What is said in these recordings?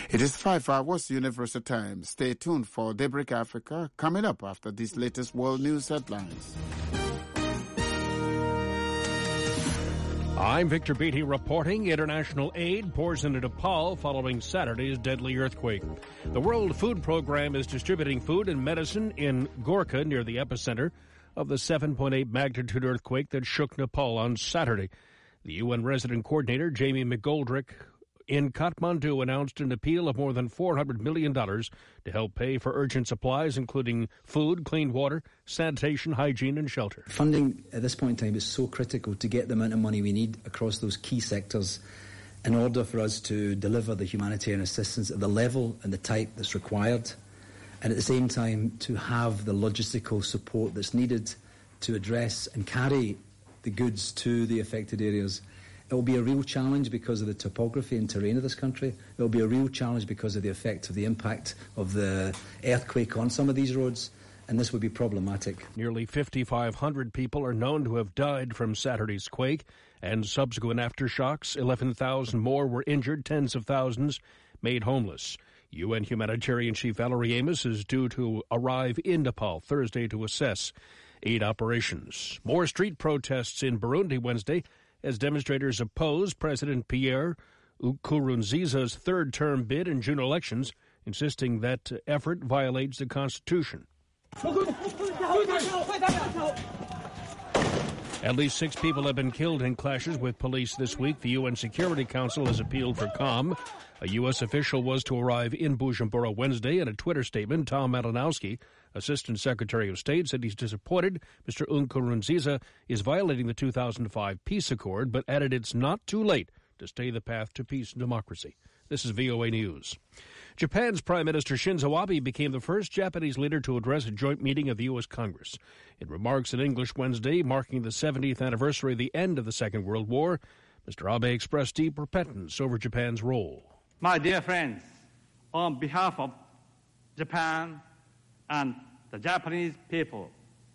It is 5 hours Universal Time. Stay tuned for Daybreak Africa coming up after these latest world news headlines. I'm Victor Beatty reporting. International aid pours into Nepal following Saturday's deadly earthquake. The World Food Program is distributing food and medicine in Gorkha near the epicenter of the 7.8 magnitude earthquake that shook Nepal on Saturday. The UN resident coordinator, Jamie McGoldrick, in Kathmandu announced an appeal of more than $400 million to help pay for urgent supplies, including food, clean water, sanitation, hygiene, and shelter. Funding at this point in time is so critical to get the amount of money we need across those key sectors in order for us to deliver the humanitarian assistance at the level and the type that's required, and at the same time to have the logistical support that's needed to address and carry the goods to the affected areas. It will be a real challenge because of the topography and terrain of this country. It will be a real challenge because of the effect of the impact of the earthquake on some of these roads, and this would be problematic. Nearly 5,500 people are known to have died from Saturday's quake and subsequent aftershocks. 11,000 more were injured, tens of thousands made homeless. UN humanitarian chief Valerie Amos is due to arrive in Nepal Thursday to assess aid operations. More street protests in Burundi Wednesday as demonstrators oppose President Pierre Nkurunziza's third-term bid in June elections, insisting that effort violates the Constitution. At least 6 people have been killed in clashes with police this week. The UN Security Council has appealed for calm. A U.S. official was to arrive in Bujumbura Wednesday. In a Twitter statement, Tom Malinowski, Assistant Secretary of State, said he's disappointed Mr. Nkurunziza is violating the 2005 peace accord, but added it's not too late to stay the path to peace and democracy. This is VOA News. Japan's Prime Minister Shinzo Abe became the first Japanese leader to address a joint meeting of the U.S. Congress. In remarks in English Wednesday, marking the 70th anniversary of the end of the Second World War, Mr. Abe expressed deep repentance over Japan's role. My dear friends, on behalf of Japan and the Japanese people,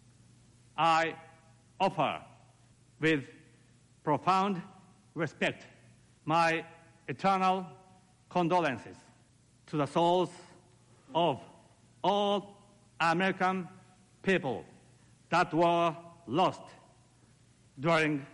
I offer with profound respect my eternal condolences to the souls of all American people that were lost during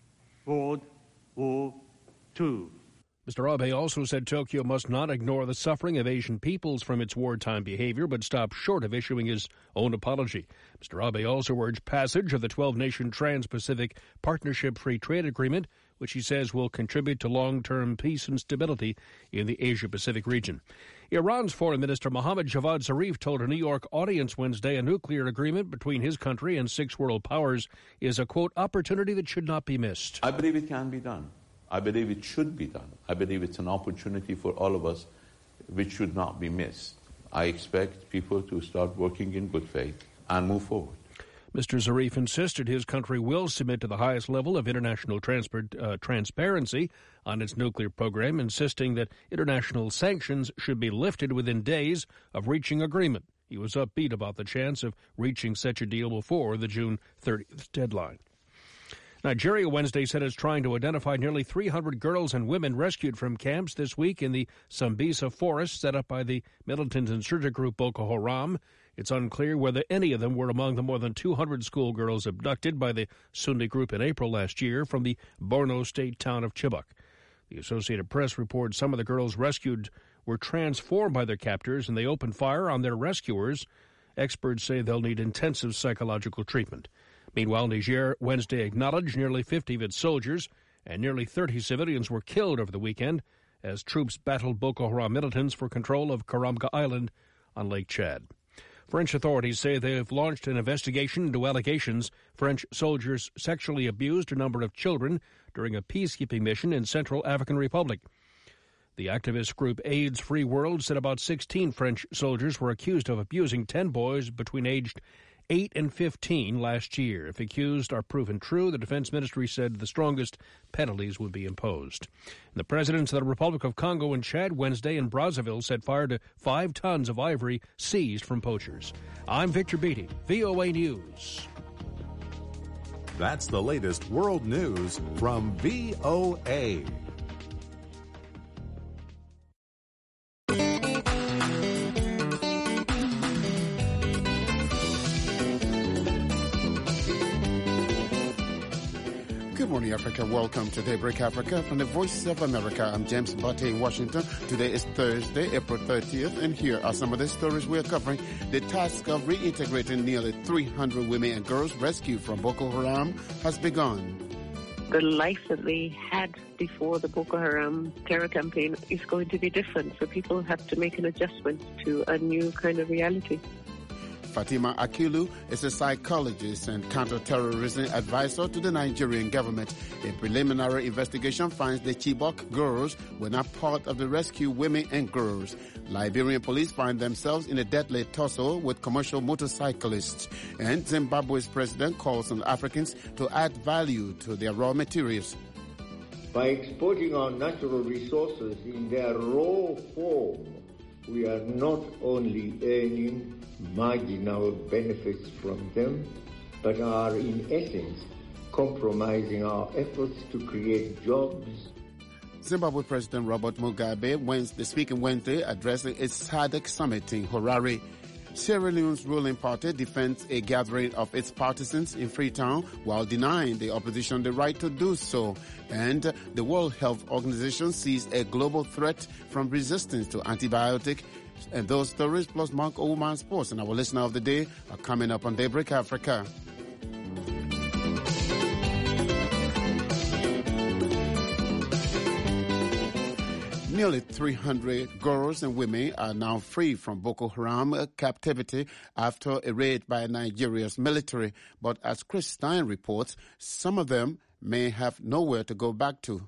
World War II. Mr. Abe also said Tokyo must not ignore the suffering of Asian peoples from its wartime behavior, but stop short of issuing his own apology. Mr. Abe also urged passage of the 12-nation Trans-Pacific Partnership Free Trade Agreement, which he says will contribute to long-term peace and stability in the Asia-Pacific region. Iran's Foreign Minister Mohammad Javad Zarif told a New York audience Wednesday a nuclear agreement between his country and 6 world powers is a, quote, opportunity that should not be missed. I believe it can be done. I believe it should be done. I believe it's an opportunity for all of us which should not be missed. I expect people to start working in good faith and move forward. Mr. Zarif insisted his country will submit to the highest level of international transparency on its nuclear program, insisting that international sanctions should be lifted within days of reaching agreement. He was upbeat about the chance of reaching such a deal before the June 30th deadline. Nigeria Wednesday said it's trying to identify nearly 300 girls and women rescued from camps this week in the Sambisa forest set up by the militant insurgent group Boko Haram. It's unclear whether any of them were among the more than 200 schoolgirls abducted by the Sunni group in April last year from the Borno state town of Chibok. The Associated Press reports some of the girls rescued were transformed by their captors and they opened fire on their rescuers. Experts say they'll need intensive psychological treatment. Meanwhile, Niger Wednesday acknowledged nearly 50 of its soldiers and nearly 30 civilians were killed over the weekend as troops battled Boko Haram militants for control of Karamga Island on Lake Chad. French authorities say they have launched an investigation into allegations French soldiers sexually abused a number of children during a peacekeeping mission in Central African Republic. The activist group AIDS Free World said about 16 French soldiers were accused of abusing 10 boys between aged 8 and 15 last year. If accused are proven true, the Defense Ministry said the strongest penalties would be imposed. And the presidents of the Republic of Congo and Chad Wednesday in Brazzaville set fire to 5 tons of ivory seized from poachers. I'm Victor Beatty, VOA News. That's the latest world news from VOA. morning, Africa. Welcome to Daybreak Africa from the Voice of America. I'm James Butte in Washington. Today is Thursday, April 30th, and here are some of the stories we are covering. The task of reintegrating nearly 300 women and girls rescued from Boko Haram has begun. The life that they had before the Boko Haram terror campaign is going to be different, so people have to make an adjustment to a new kind of reality. Fatima Akilu is a psychologist and counterterrorism advisor to the Nigerian government. A preliminary investigation finds the Chibok girls were not part of the rescued women and girls. Liberian police find themselves in a deadly tussle with commercial motorcyclists. And Zimbabwe's president calls on Africans to add value to their raw materials. By exporting our natural resources in their raw form, we are not only earning marginal benefits from them, but are in essence compromising our efforts to create jobs. Zimbabwe President Robert Mugabe speaking Wednesday, addressing its SADC summit in Harare. Sierra Leone's ruling party defends a gathering of its partisans in Freetown while denying the opposition the right to do so. And the World Health Organization sees a global threat from resistance to antibiotics. And those stories plus Mark Oman Sports and our listener of the day are coming up on Daybreak Africa. Nearly 300 girls and women are now free from Boko Haram captivity after a raid by Nigeria's military. But as Chris Stein reports, some of them may have nowhere to go back to.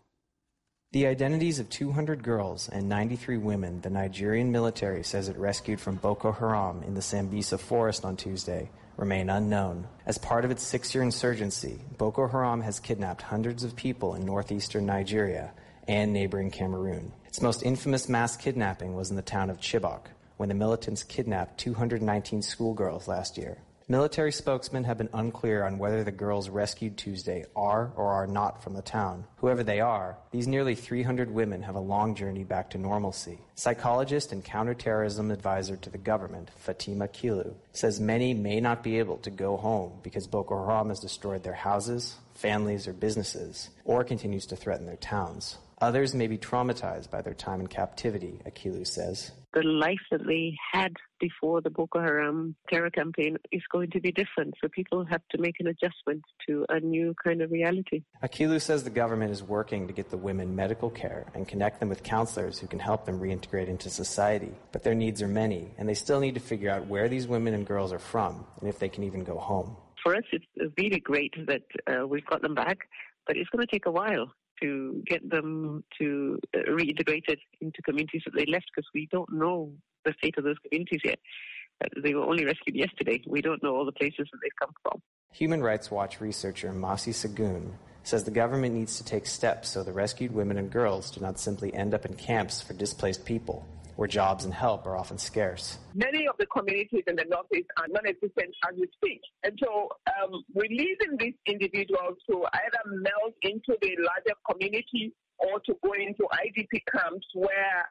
The identities of 200 girls and 93 women the Nigerian military says it rescued from Boko Haram in the Sambisa forest on Tuesday remain unknown. As part of its 6-year insurgency, Boko Haram has kidnapped hundreds of people in northeastern Nigeria and neighboring Cameroon. Its most infamous mass kidnapping was in the town of Chibok, when the militants kidnapped 219 schoolgirls last year. Military spokesmen have been unclear on whether the girls rescued Tuesday are or are not from the town. Whoever they are, these nearly 300 women have a long journey back to normalcy. Psychologist and counterterrorism advisor to the government, Fatima Akilu, says many may not be able to go home because Boko Haram has destroyed their houses, families, or businesses, or continues to threaten their towns. Others may be traumatized by their time in captivity, Akilu says. The life that they had before the Boko Haram terror campaign is going to be different, so people have to make an adjustment to a new kind of reality. Akilu says the government is working to get the women medical care and connect them with counselors who can help them reintegrate into society. But their needs are many, and they still need to figure out where these women and girls are from and if they can even go home. For us, it's really great that we've got them back, but it's going to take a while to get them to reintegrated into communities that they left, because we don't know the state of those communities yet. They were only rescued yesterday. We don't know all the places that they've come from. Human Rights Watch researcher Masi Sagoon says the government needs to take steps so the rescued women and girls do not simply end up in camps for displaced people, where jobs and help are often scarce. Many of the communities in the Northeast are non-existent as we speak. And so releasing these individuals to either melt into the larger community or to go into IDP camps where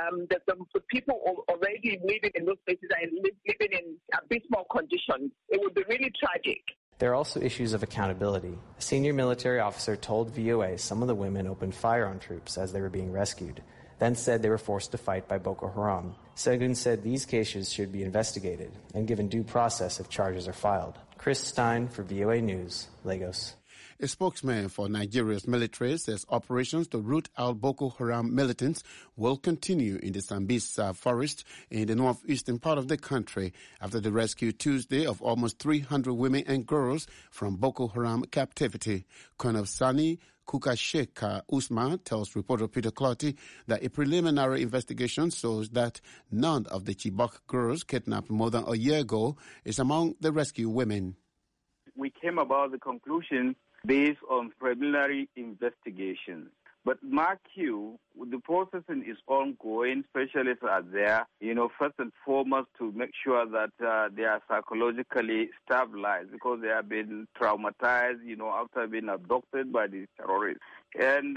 the people already living in those places are living in abysmal conditions, it would be really tragic. There are also issues of accountability. A senior military officer told VOA some of the women opened fire on troops as they were being rescued, then said they were forced to fight by Boko Haram. Sagoon said these cases should be investigated and given due process if charges are filed. Chris Stein for VOA News, Lagos. A spokesman for Nigeria's military says operations to root out Boko Haram militants will continue in the Sambisa forest in the northeastern part of the country after the rescue Tuesday of almost 300 women and girls from Boko Haram captivity. Colonel Sani Kukasheka Usman tells reporter Peter Clotty that a preliminary investigation shows that none of the Chibok girls kidnapped more than a year ago is among the rescued women. We came about the conclusion based on preliminary investigations. But mark you, the processing is ongoing. Specialists are there, first and foremost to make sure that they are psychologically stabilized because they have been traumatized, after being abducted by these terrorists. And,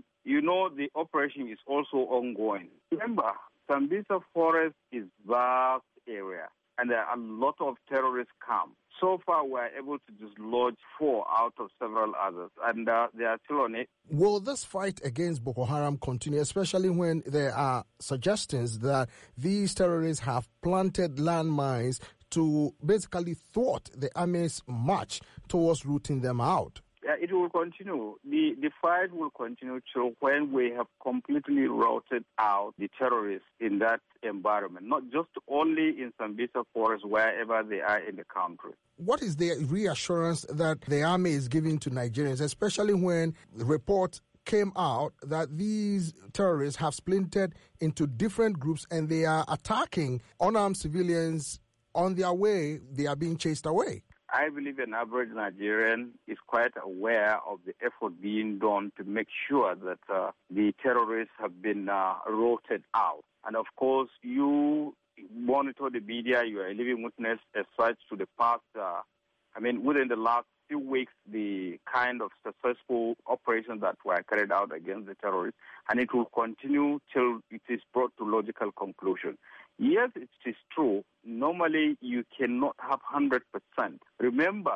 the operation is also ongoing. Remember, Sambisa Forest is vast area. and there are a lot of terrorist camps. So far, we are able to dislodge 4 out of several others, and they are still on it. Will this fight against Boko Haram continue, especially when there are suggestions that these terrorists have planted landmines to basically thwart the army's march towards rooting them out? It will continue. The fight will continue till when we have completely routed out the terrorists in that environment, not just only in Sambisa Forest, wherever they are in the country. What is the reassurance that the army is giving to Nigerians, especially when the report came out that these terrorists have splintered into different groups and they are attacking unarmed civilians on their way, they are being chased away? I believe an average Nigerian is quite aware of the effort being done to make sure that the terrorists have been rooted out. And of course, you monitor the media, you are a living witness as such to the past, within the last few weeks, the kind of successful operations that were carried out against the terrorists, and it will continue till it is brought to logical conclusion. Yes, it is true. Normally, you cannot have 100%. Remember,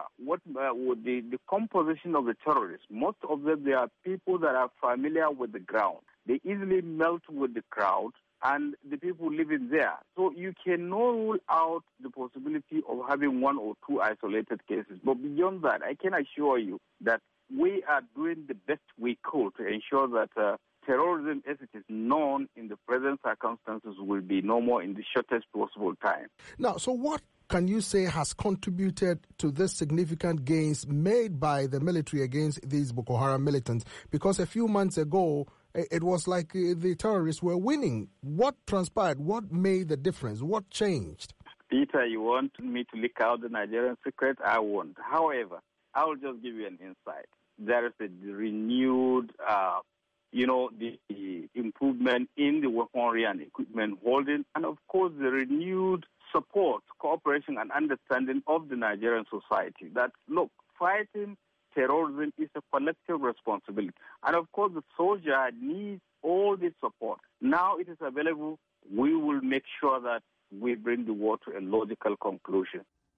the composition of the terrorists, most of them, they are people that are familiar with the ground. They easily melt with the crowd and the people living there. So you cannot rule out the possibility of having 1 or 2 isolated cases. But beyond that, I can assure you that we are doing the best we could to ensure that terrorism, as it is known in the present circumstances, will be no more in the shortest possible time. Now, so what can you say has contributed to the significant gains made by the military against these Boko Haram militants? Because a few months ago, it was like the terrorists were winning. What transpired? What made the difference? What changed? Peter, you want me to leak out the Nigerian secret? I won't. However, I will just give you an insight. There is a renewed the improvement in the weaponry and equipment holding, and of course the renewed support, cooperation and understanding of the Nigerian society that, look, fighting terrorism is a collective responsibility. And of course the soldier needs all this support. Now it is available. We will make sure that we bring the war to a logical conclusion.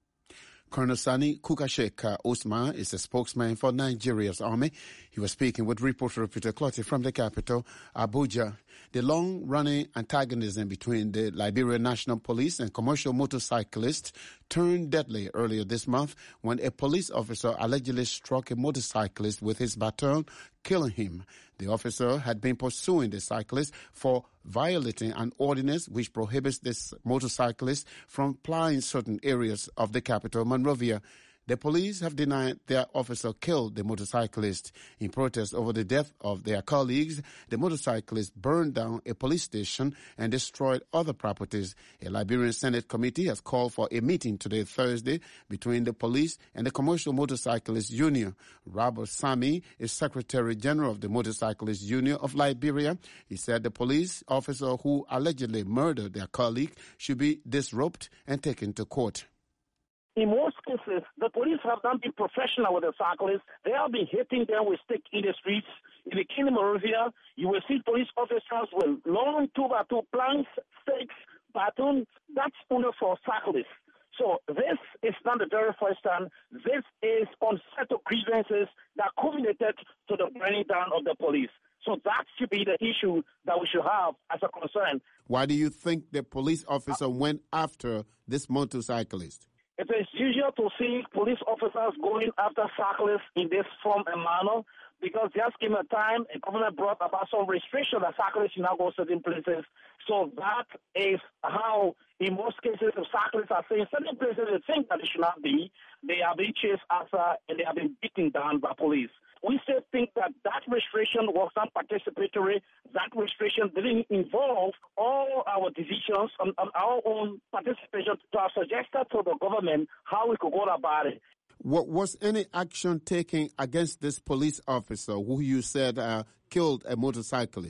Colonel Sani Kukasheka Usman is a spokesman for Nigeria's army. He was speaking with reporter Peter Clotty from the capital, Abuja. The long-running antagonism between the Liberian National Police and commercial motorcyclists turned deadly earlier this month when a police officer allegedly struck a motorcyclist with his baton, killing him. The officer had been pursuing the cyclist for violating an ordinance which prohibits this motorcyclist from plying certain areas of the capital, Monrovia. The police have denied their officer killed the motorcyclist. In protest over the death of their colleagues, the motorcyclist burned down a police station and destroyed other properties. A Liberian Senate committee has called for a meeting today, Thursday, between the police and the Commercial Motorcyclists Union. Robert Sami is Secretary General of the Motorcyclists Union of Liberia. He said the police officer who allegedly murdered their colleague should be disrobed and taken to court. In most cases, the police have not been professional with the cyclists. They have been hitting them with sticks in the streets. In the Kingdom of Monrovia, you will see police officers with long 2x2 planks, sticks, batons. That's only for cyclists. So this is not the very first time. This is unsettled grievances that culminated to the burning down of the police. So that should be the issue that we should have as a concern. Why do you think the police officer went after this motorcyclist? It is usual to see police officers going after cyclists in this form and manner because just given a time, a government brought about some restriction that cyclists should not go certain places. So that is how, in most cases, if cyclists are saying certain places they think that they should not be, they are being chased after and they are being beaten down by police. We still think that restriction was not participatory. That restriction didn't involve all our decisions on our own participation to have suggested to the government how we could go about it. What was any action taken against this police officer who you said killed a motorcyclist?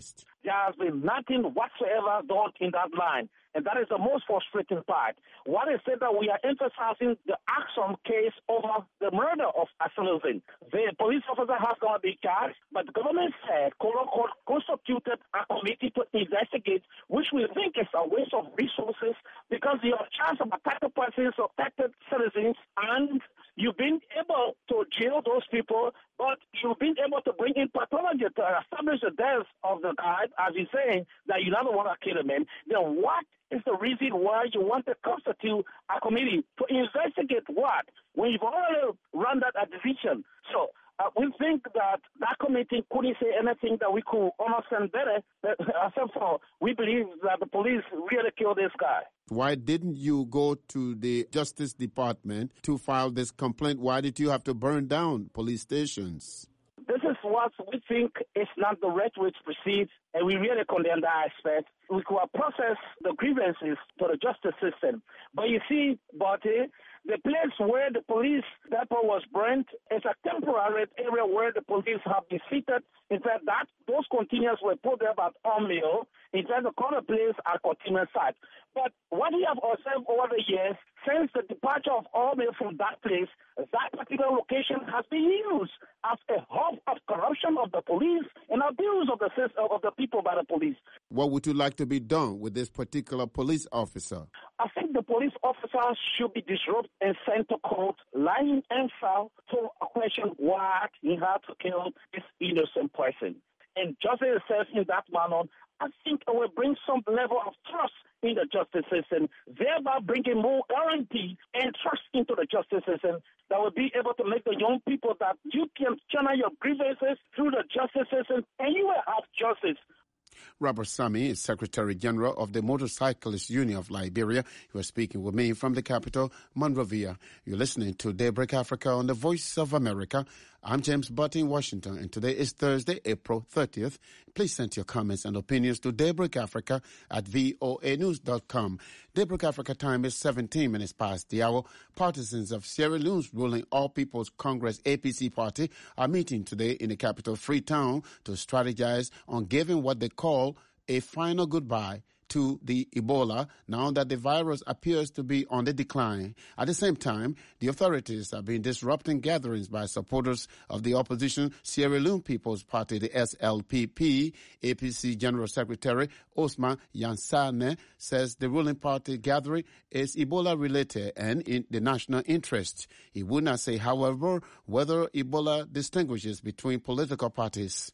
there has been nothing whatsoever done in that line. And that is the most frustrating part. What is said that we are emphasizing the Axum case over the murder of Asilizin. The police officer has not been charged, but the government said Colon Court constituted a committee to investigate, which we think is a waste of resources because you have chance of attacking persons, affected citizens, and you've been able to jail those people, but you've been able to bring in pathology to establish the death of the guy, as he's saying that you never want to kill him. Then what is the reason why you want to constitute a committee to investigate what? When you've already run that a decision. So we think that committee couldn't say anything that we could understand better, except for we believe that the police really killed this guy. Why didn't you go to the Justice Department to file this complaint? Why did you have to burn down police stations? This is what we think is not the right way to proceed, and we really condemn that aspect. We could process the grievances to the justice system. But you see, Barty, the place where the police depot was burnt is a temporary area where the police have been seated. In fact, those containers were put there by Mill. In fact, the current place are container sites. But what we have observed over the years, since the departure of Mill from that place, that particular location has been used as a hub of corruption of the police and abuse of the people by the police. What would you like to be done with this particular police officer? I think the police officers should be disrupted and sent to court, lying and foul, to question why he had to kill this innocent person. And justice itself in that manner, I think it will bring some level of trust in the justice system, thereby bringing more guarantee and trust into the justice system that will be able to make the young people that you can channel your grievances through the justice system and you will have justice. Robert Sami is Secretary General of the Motorcyclist Union of Liberia. You are speaking with me from the capital, Monrovia. You're listening to Daybreak Africa on the Voice of America. I'm James Butt in Washington, and today is Thursday, April 30th. Please send your comments and opinions to Daybreak Africa at voanews.com. Daybreak Africa time is 17 minutes past the hour. Partisans of Sierra Leone's ruling All People's Congress APC party are meeting today in the capital, Freetown, to strategize on giving what they call a final goodbye to the Ebola, now that the virus appears to be on the decline. At the same time, the authorities have been disrupting gatherings by supporters of the opposition Sierra Leone People's Party, the SLPP. APC General Secretary Osman Yansane says the ruling party gathering is Ebola-related and in the national interest. He would not say, however, whether Ebola distinguishes between political parties.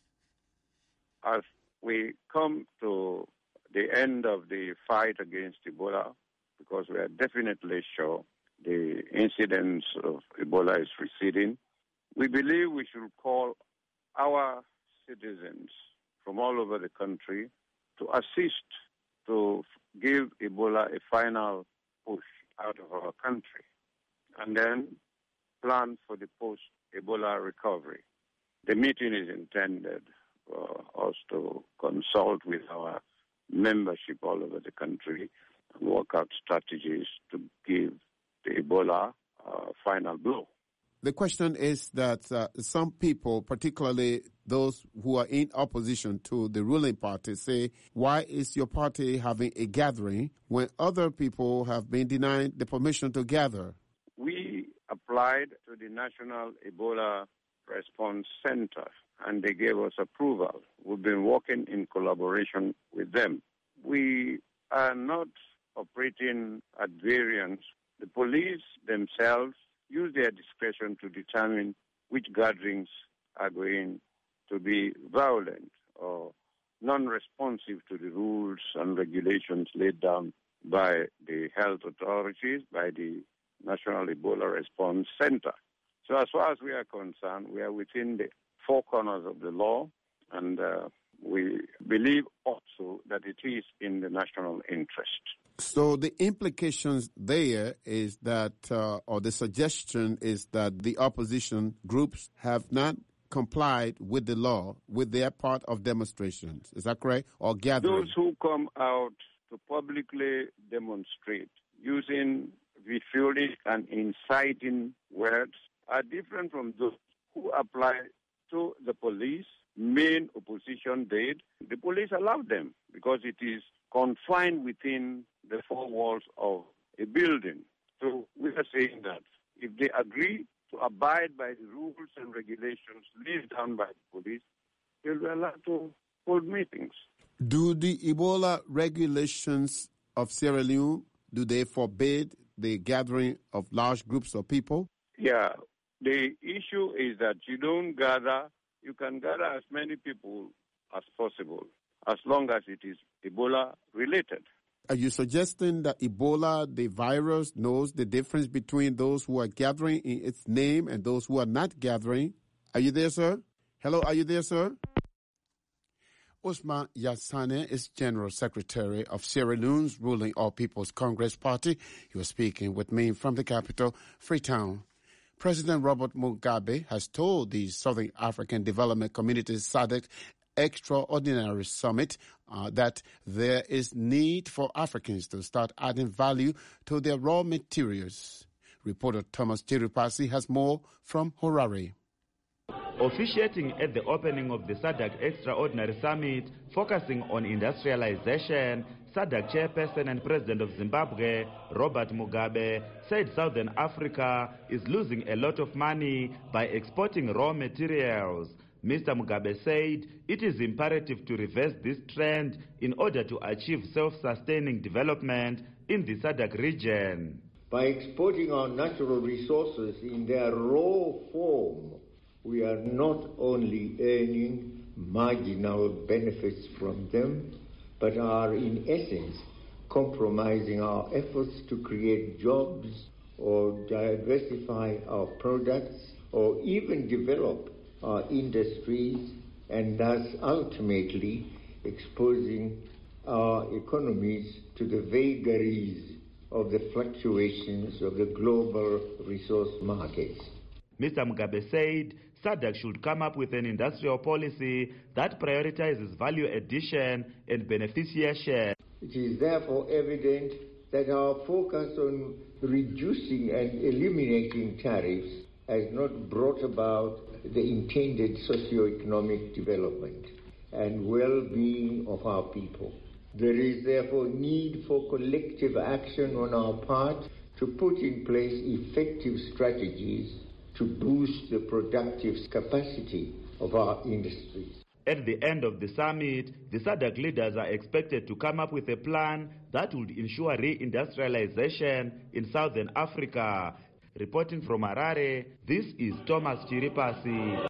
As we come to the end of the fight against Ebola, because we are definitely sure the incidence of Ebola is receding, we believe we should call our citizens from all over the country to assist to give Ebola a final push out of our country, and then plan for the post-Ebola recovery. The meeting is intended for us to consult with our membership all over the country and work out strategies to give the Ebola a final blow. The question is that some people, particularly those who are in opposition to the ruling party, say, why is your party having a gathering when other people have been denied the permission to gather? We applied to the National Ebola Response Center, and they gave us approval. We've been working in collaboration with them. We are not operating at variance. The police themselves use their discretion to determine which gatherings are going to be violent or non-responsive to the rules and regulations laid down by the health authorities, by the National Ebola Response Center. So as far as we are concerned, we are within the four corners of the law, and we believe also that it is in the national interest. So the implications there is that, or the suggestion is that the opposition groups have not complied with the law, with their part of demonstrations. Is that correct? Or gathering? Those who come out to publicly demonstrate using vitriolic and inciting words are different from those who apply to the police main opposition did, the police allowed them because it is confined within the four walls of a building. So we are saying that if they agree to abide by the rules and regulations laid down by the police, they'll be allowed to hold meetings. Do the Ebola regulations of Sierra Leone, do they forbid the gathering of large groups of people? Yeah, the issue is that you can gather as many people as possible, as long as it is Ebola related. Are you suggesting that Ebola, the virus, knows the difference between those who are gathering in its name and those who are not gathering? Are you there, sir? Hello, are you there, sir? Ousmane Yassane is General Secretary of Sierra Leone's ruling All People's Congress Party. He was speaking with me from the capital, Freetown. President Robert Mugabe has told the Southern African Development Community SADC Extraordinary Summit that there is need for Africans to start adding value to their raw materials. Reporter Thomas Chirupasi has more from Harare. Officiating at the opening of the SADC Extraordinary Summit, focusing on industrialization, SADC chairperson and president of Zimbabwe, Robert Mugabe, said Southern Africa is losing a lot of money by exporting raw materials. Mr. Mugabe said it is imperative to reverse this trend in order to achieve self-sustaining development in the SADC region. By exporting our natural resources in their raw form, we are not only earning marginal benefits from them, but are in essence compromising our efforts to create jobs or diversify our products or even develop our industries, and thus ultimately exposing our economies to the vagaries of the fluctuations of the global resource markets. Mr. Mugabe said SADC should come up with an industrial policy that prioritizes value addition and beneficiary share. It is therefore evident that our focus on reducing and eliminating tariffs has not brought about the intended socio-economic development and well-being of our people. There is therefore need for collective action on our part to put in place effective strategies to boost the productive capacity of our industries. At the end of the summit, the SADC leaders are expected to come up with a plan that would ensure re-industrialization in Southern Africa. Reporting from Harare, this is Thomas Chiripasi.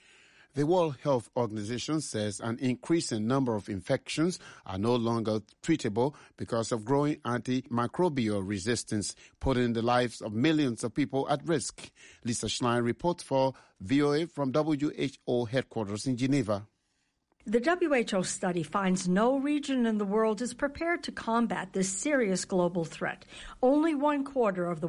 The World Health Organization says an increasing number of infections are no longer treatable because of growing antimicrobial resistance, putting the lives of millions of people at risk. Lisa Schlein reports for VOA from WHO headquarters in Geneva. The WHO study finds no region in the world is prepared to combat this serious global threat. Only 1/4 of the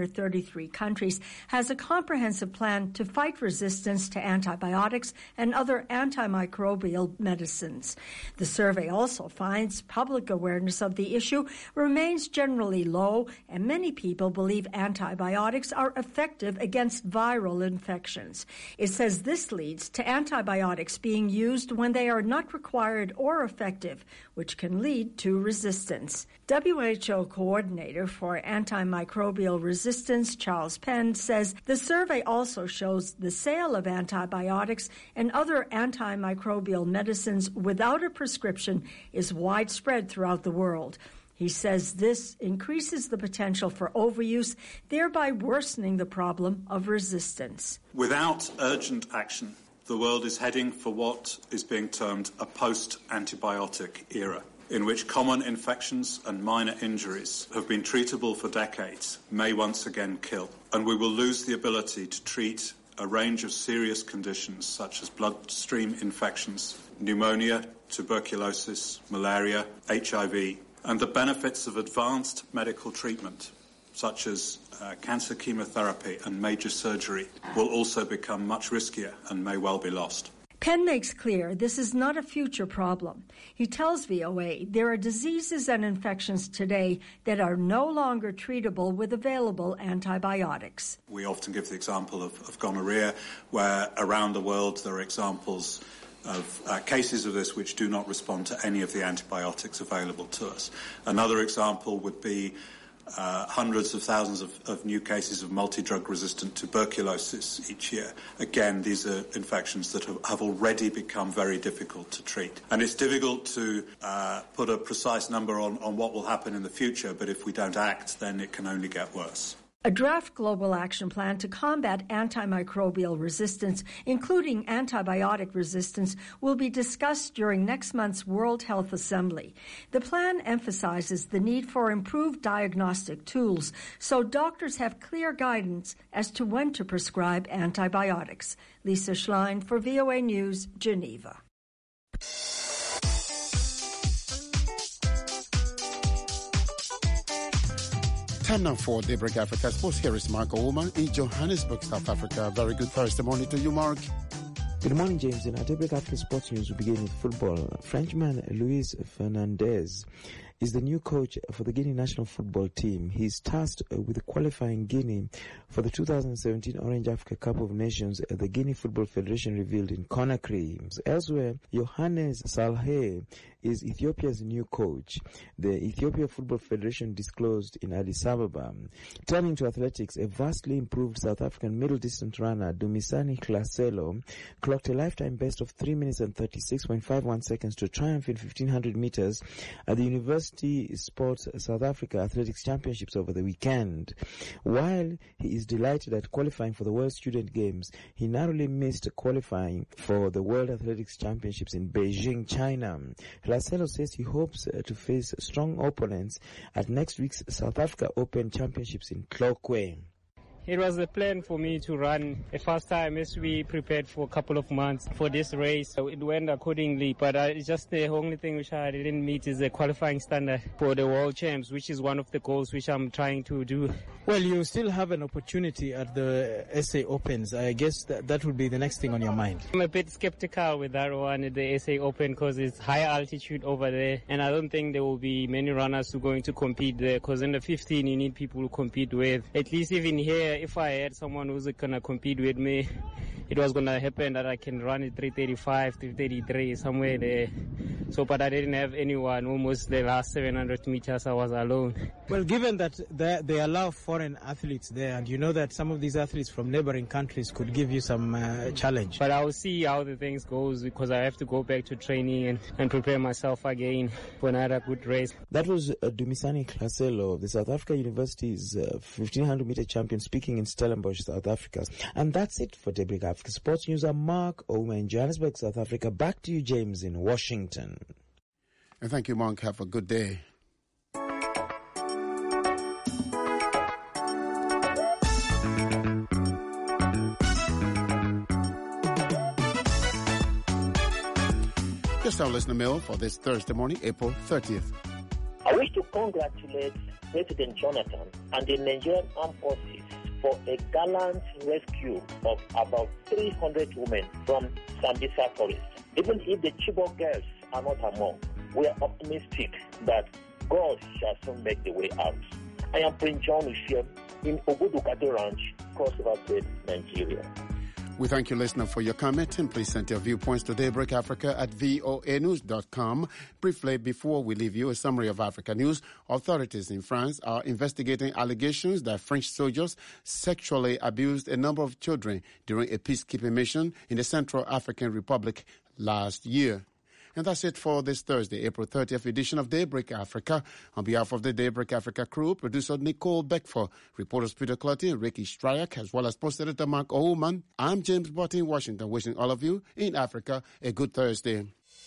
133 countries has a comprehensive plan to fight resistance to antibiotics and other antimicrobial medicines. The survey also finds public awareness of the issue remains generally low, and many people believe antibiotics are effective against viral infections. It says this leads to antibiotics being used when they are not required or effective, which can lead to resistance. WHO Coordinator for Antimicrobial Resistance, Charles Penn, says the survey also shows the sale of antibiotics and other antimicrobial medicines without a prescription is widespread throughout the world. He says this increases the potential for overuse, thereby worsening the problem of resistance. Without urgent action, the world is heading for what is being termed a post-antibiotic era, in which common infections and minor injuries have been treatable for decades may once again kill. And we will lose the ability to treat a range of serious conditions such as bloodstream infections, pneumonia, tuberculosis, malaria, HIV, and the benefits of advanced medical treatment such as cancer chemotherapy and major surgery will also become much riskier and may well be lost. Penn makes clear this is not a future problem. He tells VOA there are diseases and infections today that are no longer treatable with available antibiotics. We often give the example of gonorrhea, where around the world there are examples of cases of this which do not respond to any of the antibiotics available to us. Another example would be hundreds of thousands of new cases of multi-drug resistant tuberculosis each year. Again, these are infections that have already become very difficult to treat. And it's difficult to put a precise number on what will happen in the future, but if we don't act, then it can only get worse. A draft global action plan to combat antimicrobial resistance, including antibiotic resistance, will be discussed during next month's World Health Assembly. The plan emphasizes the need for improved diagnostic tools so doctors have clear guidance as to when to prescribe antibiotics. Lisa Schlein for VOA News, Geneva. Time now for Daybreak Africa Sports. Here is Mark Ouma in Johannesburg, South Africa. Very good Thursday morning to you, Mark. Good morning, James. In our Daybreak Africa Sports News, we begin with football. Frenchman Luis Fernandez is the new coach for the Guinea national football team. He's tasked with qualifying Guinea for the 2017 Orange Africa Cup of Nations, the Guinea Football Federation revealed in Conakry. Elsewhere, Johannes Salhe is Ethiopia's new coach. The Ethiopia Football Federation disclosed in Addis Ababa. Turning to athletics, a vastly improved South African middle distance runner, Dumisani Klaselo, clocked a lifetime best of 3 minutes and 36.51 seconds to triumph in 1500 meters at the University Sports South Africa Athletics Championships over the weekend. While he is delighted at qualifying for the World Student Games, he narrowly missed qualifying for the World Athletics Championships in Beijing, China. Klaselo says he hopes to face strong opponents at next week's South Africa Open Championships in Tlokwe. It was a plan for me to run a fast time as we prepared for a couple of months for this race. So it went accordingly, but it's just the only thing which I didn't meet is the qualifying standard for the World Champs, which is one of the goals which I'm trying to do. Well, you still have an opportunity at the SA Opens. I guess that would be the next thing on your mind. I'm a bit skeptical with that one at the SA Open because it's high altitude over there, and I don't think there will be many runners who are going to compete there, because in the 15 you need people to compete with. At least even here, if I had someone who's going to compete with me, it was going to happen that I can run at 335, 333, somewhere there. So, but I didn't have anyone. Almost the last 700 meters I was alone. Well, given that they allow foreign athletes there, and you know that some of these athletes from neighboring countries could give you some challenge. But I'll see how the things goes, because I have to go back to training and prepare myself again for another good race. That was Dumisani Klaselo, the South Africa University's 1500 meter champion, speaking in Stellenbosch, South Africa. And that's it for Daybreak Africa Sports News. I'm Mark Ouma in Johannesburg, South Africa. Back to you, James, in Washington. And thank you, Mark. Have a good day. Just our listener mail for this Thursday morning, April 30th. I wish to congratulate President Jonathan and the Nigerian Armed Forces for a gallant rescue of about 300 women from Sambisa Forest. Even if the Chibok girls are not among, we are optimistic that God shall soon make the way out. I am Prince John Ushem in Ogudukade Ranch, Cross River State, Nigeria. We thank you, listener, for your comment, and please send your viewpoints to Daybreak Africa at voanews.com. Briefly, before we leave you, a summary of Africa news. Authorities in France are investigating allegations that French soldiers sexually abused a number of children during a peacekeeping mission in the Central African Republic last year. And that's it for this Thursday, April 30th edition of Daybreak Africa. On behalf of the Daybreak Africa crew, producer Nicole Beckford, reporters Peter Clotty and Ricky Stryak, as well as post editor Mark Oman, I'm James Botti in Washington, wishing all of you in Africa a good Thursday.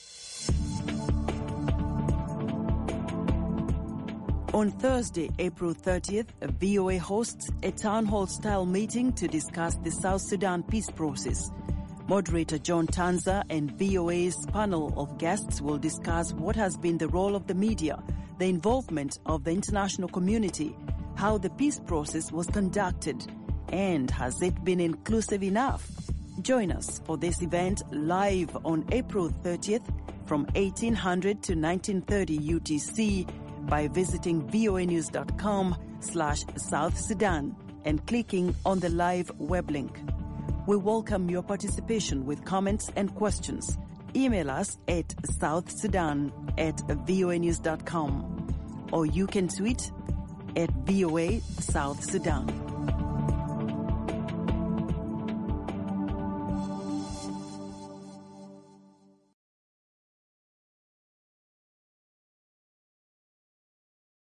On Thursday, April 30th, VOA hosts a town hall-style meeting to discuss the South Sudan peace process. Moderator John Tanza and VOA's panel of guests will discuss what has been the role of the media, the involvement of the international community, how the peace process was conducted, and has it been inclusive enough? Join us for this event live on April 30th from 1800 to 1930 UTC by visiting voanews.com/South Sudan and clicking on the live web link. We welcome your participation with comments and questions. email us at southsudan@voanews.com, or you can tweet at VOA South Sudan.